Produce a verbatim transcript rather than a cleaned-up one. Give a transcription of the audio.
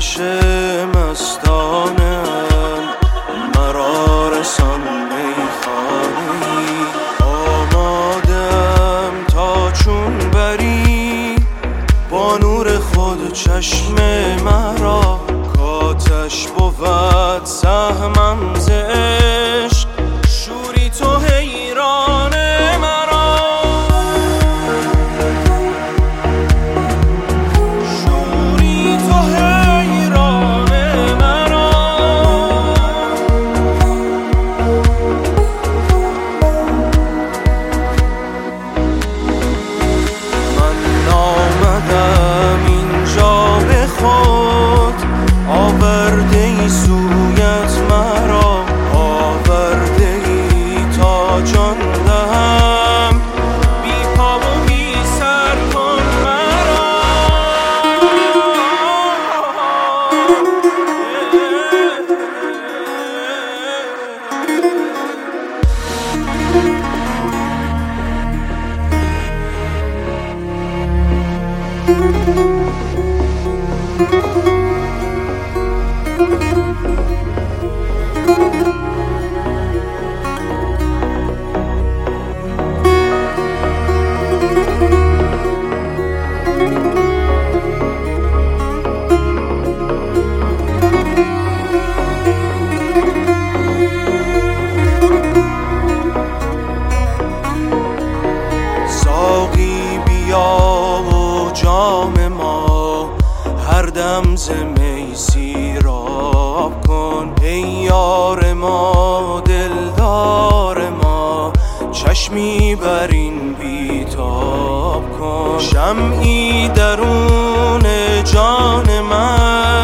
آتش مستانم مرا رسان میخانه‌ای. آمادم تا چون بری با نور خود چشم مرا، کاتش بود سهمم ز عشق، شوری تو حیران مرا، شوری تو حیران مرا. من آمدم اینجا به خود، آورده ای سویت مرا، آورده ای تا جان دهم، بی پا و بی سر کن مرا. ساقی بیا و جام ما هر دم ز می سیراب کن، ای یار ما دلدار ما چشمی بر این بیتاب کن. شمعی درون جان من